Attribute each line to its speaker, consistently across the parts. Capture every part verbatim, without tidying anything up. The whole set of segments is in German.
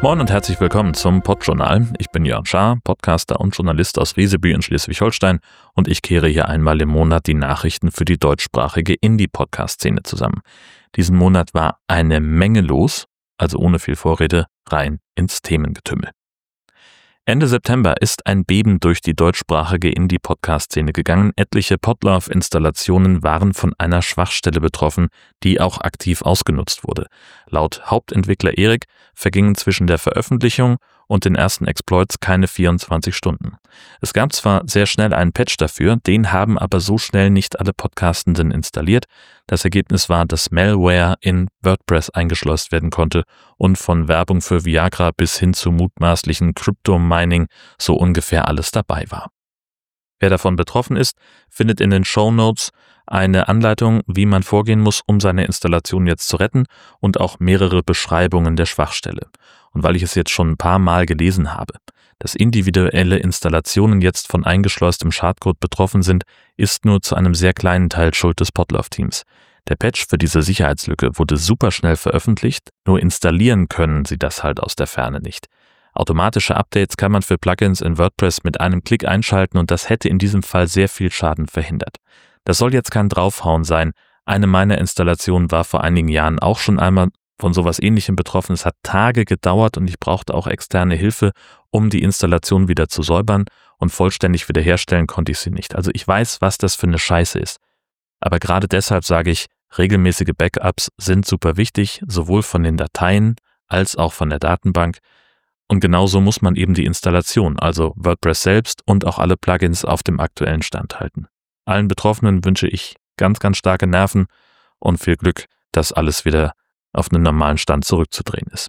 Speaker 1: Moin und herzlich willkommen zum Podjournal. Ich bin Jörn Schaar, Podcaster und Journalist aus Rieseby in Schleswig-Holstein und ich kehre hier einmal im Monat die Nachrichten für die deutschsprachige Indie-Podcast-Szene zusammen. Diesen Monat war eine Menge los, also ohne viel Vorrede rein ins Themengetümmel. Ende September ist ein Beben durch die deutschsprachige Indie-Podcast-Szene gegangen. Etliche Podlove-Installationen waren von einer Schwachstelle betroffen, die auch aktiv ausgenutzt wurde. Laut Hauptentwickler Erik vergingen zwischen der Veröffentlichung und den ersten Exploits keine vierundzwanzig Stunden. Es gab zwar sehr schnell einen Patch dafür, den haben aber so schnell nicht alle Podcastenden installiert. Das Ergebnis war, dass Malware in WordPress eingeschleust werden konnte und von Werbung für Viagra bis hin zu mutmaßlichen Crypto-Mining so ungefähr alles dabei war. Wer davon betroffen ist, findet in den Shownotes eine Anleitung, wie man vorgehen muss, um seine Installation jetzt zu retten und auch mehrere Beschreibungen der Schwachstelle. Und weil ich es jetzt schon ein paar Mal gelesen habe, dass individuelle Installationen jetzt von eingeschleustem Schadcode betroffen sind, ist nur zu einem sehr kleinen Teil Schuld des Podlove-Teams. Der Patch für diese Sicherheitslücke wurde super schnell veröffentlicht, nur installieren können sie das halt aus der Ferne nicht. Automatische Updates kann man für Plugins in WordPress mit einem Klick einschalten und das hätte in diesem Fall sehr viel Schaden verhindert. Das soll jetzt kein Draufhauen sein. Eine meiner Installationen war vor einigen Jahren auch schon einmal von sowas Ähnlichem betroffen. Es hat Tage gedauert und ich brauchte auch externe Hilfe, um die Installation wieder zu säubern und vollständig wiederherstellen konnte ich sie nicht. Also ich weiß, was das für eine Scheiße ist. Aber gerade deshalb sage ich, regelmäßige Backups sind super wichtig, sowohl von den Dateien als auch von der Datenbank. Und genauso muss man eben die Installation, also WordPress selbst und auch alle Plugins auf dem aktuellen Stand halten. Allen Betroffenen wünsche ich ganz, ganz starke Nerven und viel Glück, dass alles wieder auf einen normalen Stand zurückzudrehen ist.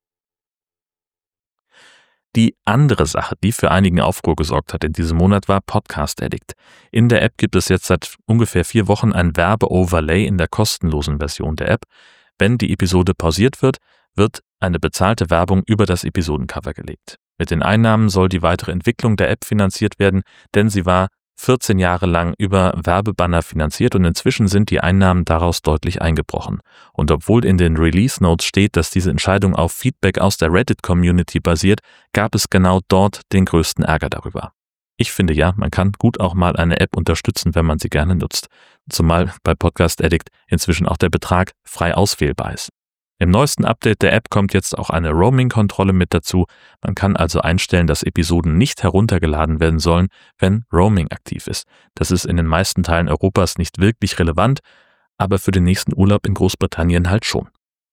Speaker 1: Die andere Sache, die für einigen Aufruhr gesorgt hat in diesem Monat, war Podcast Addict. In der App gibt es jetzt seit ungefähr vier Wochen ein Werbe-Overlay in der kostenlosen Version der App. Wenn die Episode pausiert wird, wird eine bezahlte Werbung über das Episodencover gelegt. Mit den Einnahmen soll die weitere Entwicklung der App finanziert werden, denn sie war vierzehn Jahre lang über Werbebanner finanziert und inzwischen sind die Einnahmen daraus deutlich eingebrochen. Und obwohl in den Release Notes steht, dass diese Entscheidung auf Feedback aus der Reddit-Community basiert, gab es genau dort den größten Ärger darüber. Ich finde ja, man kann gut auch mal eine App unterstützen, wenn man sie gerne nutzt. Zumal bei Podcast Addict inzwischen auch der Betrag frei auswählbar ist. Im neuesten Update der App kommt jetzt auch eine Roaming-Kontrolle mit dazu. Man kann also einstellen, dass Episoden nicht heruntergeladen werden sollen, wenn Roaming aktiv ist. Das ist in den meisten Teilen Europas nicht wirklich relevant, aber für den nächsten Urlaub in Großbritannien halt schon.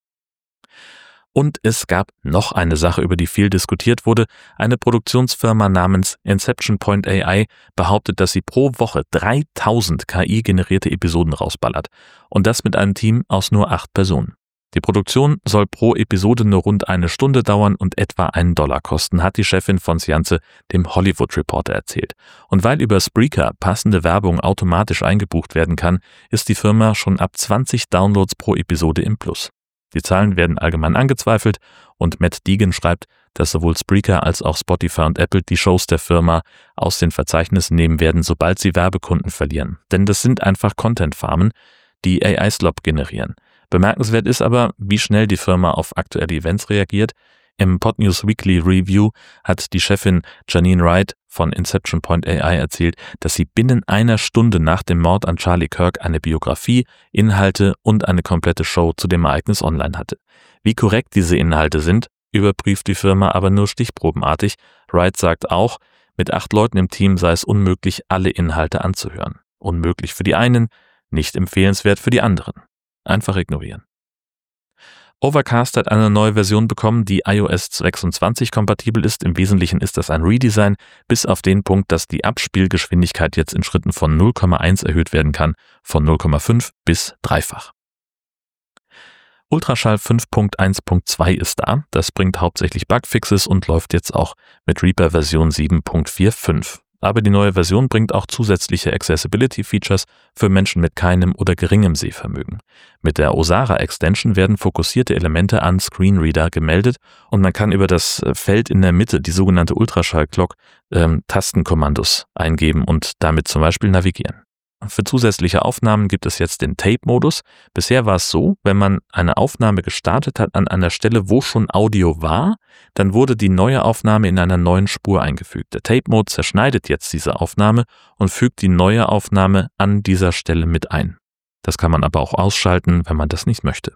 Speaker 1: Und es gab noch eine Sache, über die viel diskutiert wurde. Eine Produktionsfirma namens Inception Point A I behauptet, dass sie pro Woche dreitausend K I-generierte Episoden rausballert. Und das mit einem Team aus nur acht Personen. Die Produktion soll pro Episode nur rund eine Stunde dauern und etwa einen Dollar kosten, hat die Chefin von Science dem Hollywood Reporter erzählt. Und weil über Spreaker passende Werbung automatisch eingebucht werden kann, ist die Firma schon ab zwanzig Downloads pro Episode im Plus. Die Zahlen werden allgemein angezweifelt und Matt Deegan schreibt, dass sowohl Spreaker als auch Spotify und Apple die Shows der Firma aus den Verzeichnissen nehmen werden, sobald sie Werbekunden verlieren. Denn das sind einfach Content-Farmen, die A I-Slop generieren. Bemerkenswert ist aber, wie schnell die Firma auf aktuelle Events reagiert. Im Podnews Weekly Review hat die Chefin Janine Wright von Inception Point A I erzählt, dass sie binnen einer Stunde nach dem Mord an Charlie Kirk eine Biografie, Inhalte und eine komplette Show zu dem Ereignis online hatte. Wie korrekt diese Inhalte sind, überprüft die Firma aber nur stichprobenartig. Wright sagt auch, mit acht Leuten im Team sei es unmöglich, alle Inhalte anzuhören. Unmöglich für die einen, nicht empfehlenswert für die anderen. Einfach ignorieren. Overcast hat eine neue Version bekommen, die iOS sechsundzwanzig kompatibel ist. Im Wesentlichen ist das ein Redesign, bis auf den Punkt, dass die Abspielgeschwindigkeit jetzt in Schritten von null Komma eins erhöht werden kann, von null Komma fünf bis dreifach. Ultraschall fünf Punkt eins Punkt zwei ist da. Das bringt hauptsächlich Bugfixes und läuft jetzt auch mit Reaper Version sieben Punkt vier Punkt fünf. Aber die neue Version bringt auch zusätzliche Accessibility-Features für Menschen mit keinem oder geringem Sehvermögen. Mit der Osara-Extension werden fokussierte Elemente an Screenreader gemeldet und man kann über das Feld in der Mitte, die sogenannte Ultraschall-Clock, ähm, Tastenkommandos eingeben und damit zum Beispiel navigieren. Für zusätzliche Aufnahmen gibt es jetzt den Tape-Modus. Bisher war es so, wenn man eine Aufnahme gestartet hat an einer Stelle, wo schon Audio war, dann wurde die neue Aufnahme in einer neuen Spur eingefügt. Der Tape-Mode zerschneidet jetzt diese Aufnahme und fügt die neue Aufnahme an dieser Stelle mit ein. Das kann man aber auch ausschalten, wenn man das nicht möchte.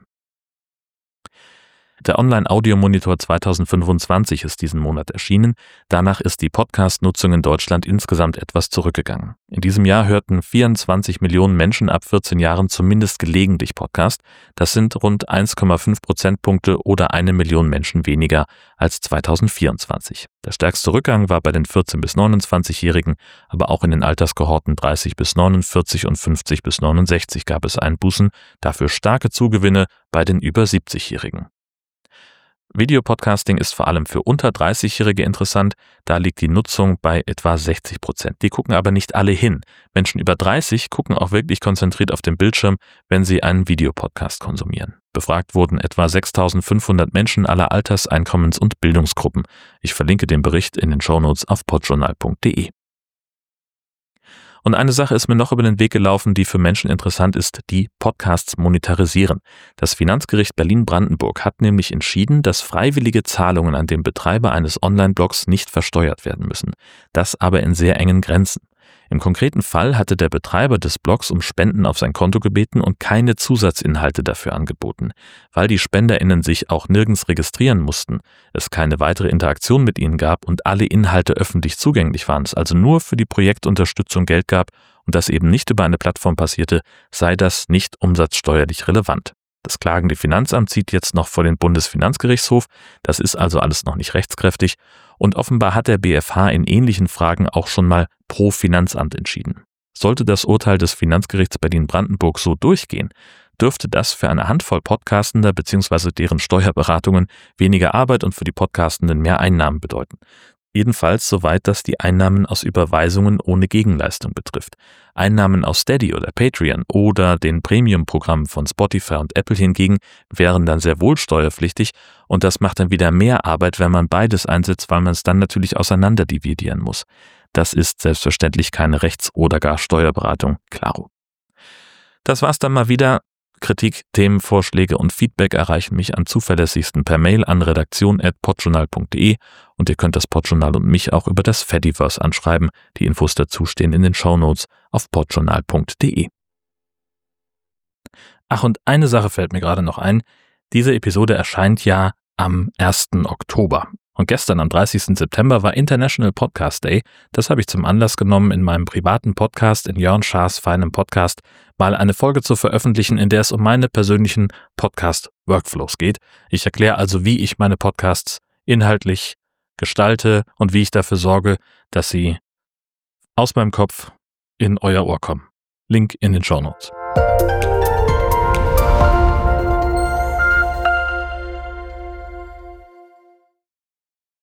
Speaker 1: Der Online-Audio-Monitor zweitausendfünfundzwanzig ist diesen Monat erschienen. Danach ist die Podcast-Nutzung in Deutschland insgesamt etwas zurückgegangen. In diesem Jahr hörten vierundzwanzig Millionen Menschen ab vierzehn Jahren zumindest gelegentlich Podcast. Das sind rund eins Komma fünf Prozentpunkte oder eine Million Menschen weniger als zweitausendvierundzwanzig. Der stärkste Rückgang war bei den vierzehn- bis neunundzwanzigjährigen, aber auch in den Alterskohorten dreißig bis neunundvierzig und fünfzig bis neunundsechzig gab es Einbußen, dafür starke Zugewinne bei den über siebzigjährigen. Videopodcasting ist vor allem für unter dreißigjährige interessant, da liegt die Nutzung bei etwa sechzig Prozent. Die gucken aber nicht alle hin. Menschen über dreißig gucken auch wirklich konzentriert auf den Bildschirm, wenn sie einen Videopodcast konsumieren. Befragt wurden etwa sechstausendfünfhundert Menschen aller Alters-, Einkommens- und Bildungsgruppen. Ich verlinke den Bericht in den Shownotes auf podjournal punkt de. Und eine Sache ist mir noch über den Weg gelaufen, die für Menschen interessant ist, die Podcasts monetarisieren. Das Finanzgericht Berlin-Brandenburg hat nämlich entschieden, dass freiwillige Zahlungen an den Betreiber eines Online-Blogs nicht versteuert werden müssen. Das aber in sehr engen Grenzen. Im konkreten Fall hatte der Betreiber des Blogs um Spenden auf sein Konto gebeten und keine Zusatzinhalte dafür angeboten. Weil die SpenderInnen sich auch nirgends registrieren mussten, es keine weitere Interaktion mit ihnen gab und alle Inhalte öffentlich zugänglich waren, es also nur für die Projektunterstützung Geld gab und das eben nicht über eine Plattform passierte, sei das nicht umsatzsteuerlich relevant. Das klagende Finanzamt zieht jetzt noch vor den Bundesfinanzgerichtshof, das ist also alles noch nicht rechtskräftig und offenbar hat der B F H in ähnlichen Fragen auch schon mal pro Finanzamt entschieden. Sollte das Urteil des Finanzgerichts Berlin-Brandenburg so durchgehen, dürfte das für eine Handvoll Podcastender bzw. deren Steuerberatungen weniger Arbeit und für die Podcastenden mehr Einnahmen bedeuten. Jedenfalls soweit das die Einnahmen aus Überweisungen ohne Gegenleistung betrifft. Einnahmen aus Steady oder Patreon oder den Premium-Programmen von Spotify und Apple hingegen wären dann sehr wohl steuerpflichtig und das macht dann wieder mehr Arbeit, wenn man beides einsetzt, weil man es dann natürlich auseinander dividieren muss. Das ist selbstverständlich keine Rechts- oder gar Steuerberatung, klaro. Das war's dann mal wieder. Kritik, Themenvorschläge und Feedback erreichen mich am zuverlässigsten per Mail an redaktion at podjournal punkt de und ihr könnt das Podjournal und mich auch über das Fediverse anschreiben. Die Infos dazu stehen in den Shownotes auf podjournal punkt de. Ach, und eine Sache fällt mir gerade noch ein. Diese Episode erscheint ja am ersten Oktober. Und gestern am dreißigsten September war International Podcast Day. Das habe ich zum Anlass genommen, in meinem privaten Podcast, in Jörn Schaas feinem Podcast, mal eine Folge zu veröffentlichen, in der es um meine persönlichen Podcast-Workflows geht. Ich erkläre also, wie ich meine Podcasts inhaltlich gestalte und wie ich dafür sorge, dass sie aus meinem Kopf in euer Ohr kommen. Link in den Shownotes.